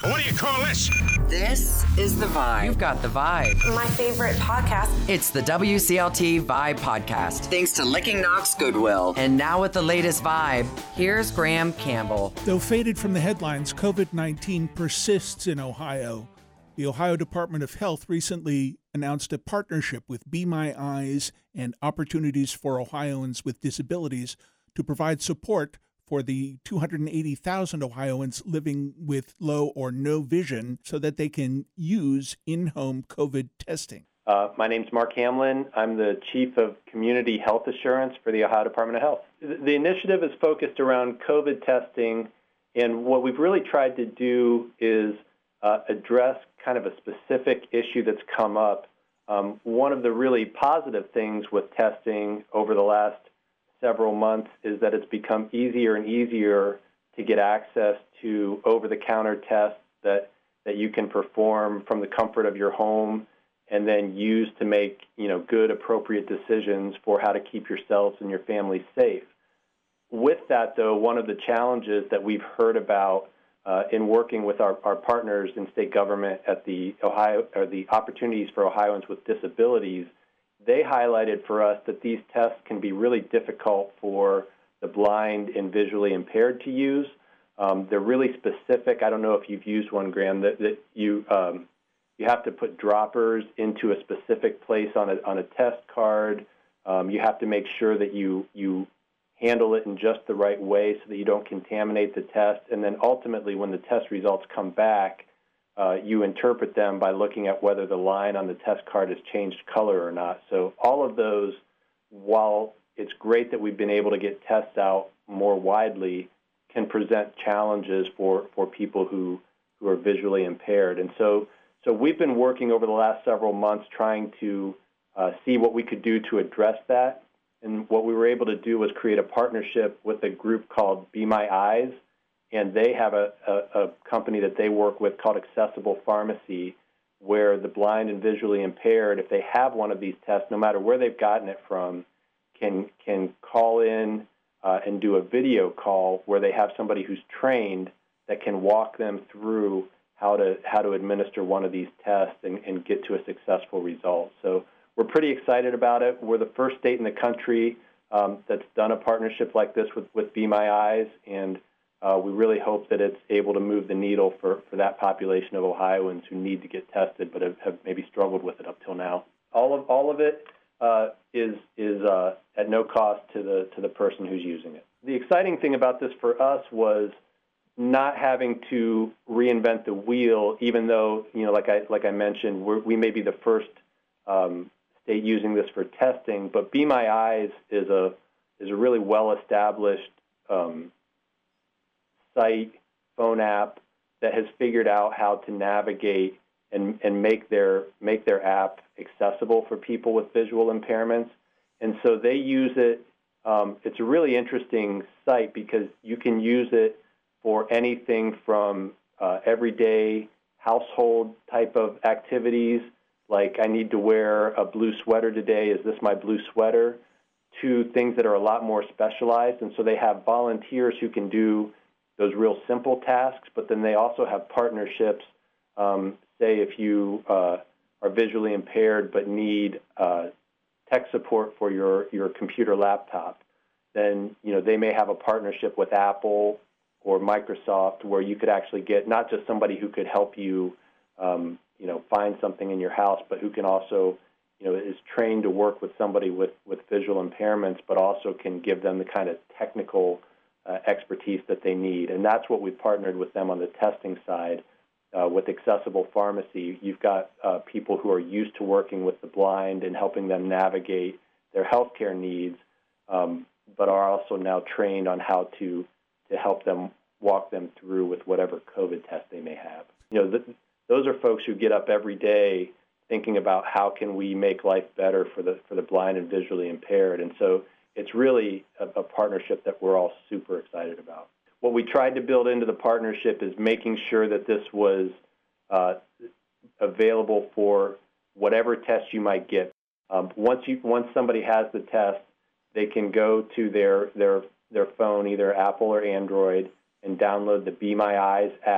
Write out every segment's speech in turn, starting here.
What do you call this? This is The Vibe. You've got The Vibe. My favorite podcast. It's the WCLT Vibe Podcast. Thanks to Licking Knox Goodwill. And now with the latest Vibe, here's Graham Campbell. Though faded from the headlines, COVID-19 persists in Ohio. The Ohio Department of Health recently announced a partnership with Be My Eyes and Opportunities for Ohioans with Disabilities to provide support for the 280,000 Ohioans living with low or no vision so that they can use in-home COVID testing. My name's Mark Hamlin. I'm the Chief of Community Health Assurance for the Ohio Department of Health. The initiative is focused around COVID testing, and what we've really tried to do is address kind of a specific issue that's come up. One of the really positive things with testing over the last several months is that it's become easier and easier to get access to over-the-counter tests that you can perform from the comfort of your home and then use to make, good, appropriate decisions for how to keep yourselves and your family safe. With that, though, one of the challenges that we've heard about in working with our partners in state government at the Opportunities for Ohioans with Disabilities, they highlighted for us that these tests can be really difficult for the blind and visually impaired to use. They're really specific. I don't know if you've used one, Graham, that you have to put droppers into a specific place on a test card. You have to make sure that you handle it in just the right way so that you don't contaminate the test. And then ultimately, when the test results come back, you interpret them by looking at whether the line on the test card has changed color or not. So all of those, while it's great that we've been able to get tests out more widely, can present challenges for people who are visually impaired. And so we've been working over the last several months trying to see what we could do to address that. And what we were able to do was create a partnership with a group called Be My Eyes, and they have a company that they work with called Accessible Pharmacy, where the blind and visually impaired, if they have one of these tests, no matter where they've gotten it from, can call in and do a video call where they have somebody who's trained that can walk them through how to administer one of these tests and get to a successful result. So we're pretty excited about it. We're the first state in the country that's done a partnership like this with Be My Eyes, and we really hope that it's able to move the needle for that population of Ohioans who need to get tested but have maybe struggled with it up till now. All of it is at no cost to the person who's using it. The exciting thing about this for us was not having to reinvent the wheel, even though, like I mentioned, we may be the first state using this for testing, but Be My Eyes is a really well-established site, phone app that has figured out how to navigate and make their app accessible for people with visual impairments. And so they use it. It's a really interesting site because you can use it for anything from everyday household type of activities, like I need to wear a blue sweater today, is this my blue sweater, to things that are a lot more specialized. And so they have volunteers who can do those real simple tasks, but then they also have partnerships. Say if you are visually impaired but need tech support for your computer laptop, then they may have a partnership with Apple or Microsoft where you could actually get not just somebody who could help you find something in your house, but who can also is trained to work with somebody with visual impairments, but also can give them the kind of technical expertise that they need. And that's what we've partnered with them on the testing side. With Accessible Pharmacy, you've got people who are used to working with the blind and helping them navigate their healthcare needs, but are also now trained on how to help them walk them through with whatever COVID test they may have. Those are folks who get up every day thinking about how can we make life better for the blind and visually impaired. And so it's really a partnership that we're all super excited about. What we tried to build into the partnership is making sure that this was available for whatever test you might get. Once somebody has the test, they can go to their phone, either Apple or Android, and download the Be My Eyes app.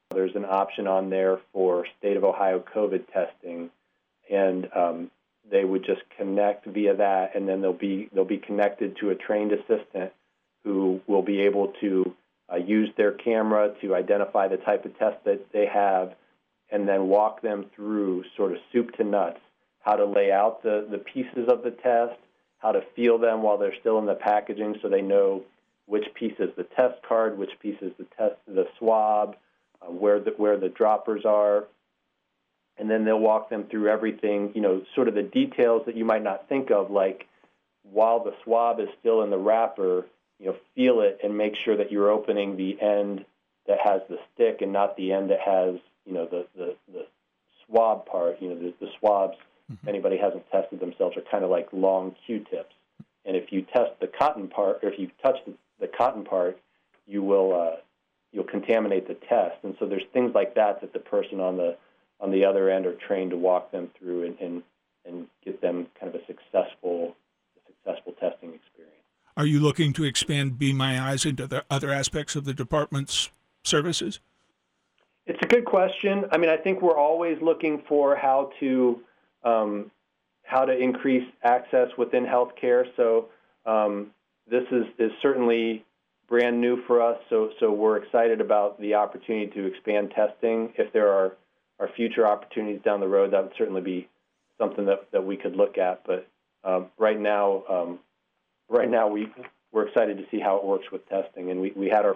There's an option on there for state of Ohio COVID testing, and they would just connect via that, and then they'll be connected to a trained assistant who will be able to use their camera to identify the type of test that they have, and then walk them through sort of soup to nuts, how to lay out the pieces of the test, how to feel them while they're still in the packaging so they know which piece is the test card, which piece is the swab, where the droppers are. And then they'll walk them through everything, sort of the details that you might not think of, like while the swab is still in the wrapper, feel it and make sure that you're opening the end that has the stick and not the end that has, the swab part. The swabs, if anybody hasn't tested themselves, are kind of like long Q-tips. And if you test the cotton part, or if you touch the cotton part, you'll contaminate the test. And so there's things like that the person on the other end are trained to walk them through and get them kind of a successful testing experience. Are you looking to expand Be My Eyes into the other aspects of the department's services? It's a good question. I mean, I think we're always looking for how to increase access within healthcare. So this is certainly brand new for us. So we're excited about the opportunity to expand testing. If there are future opportunities down the road, that would certainly be something that we could look at. But right now we're excited to see how it works with testing. And we had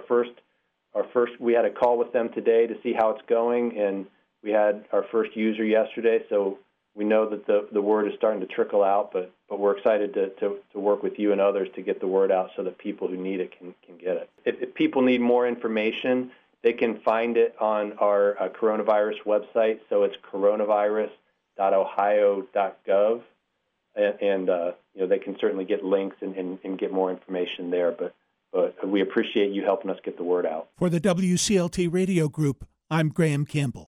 we had a call with them today to see how it's going, and we had our first user yesterday. So we know that the word is starting to trickle out, but we're excited to work with you and others to get the word out so that people who need it can get it. If people need more information, they can find it on our coronavirus website. So it's coronavirus.ohio.gov, and they can certainly get links and get more information there. But we appreciate you helping us get the word out. For the WCLT Radio Group, I'm Graham Campbell.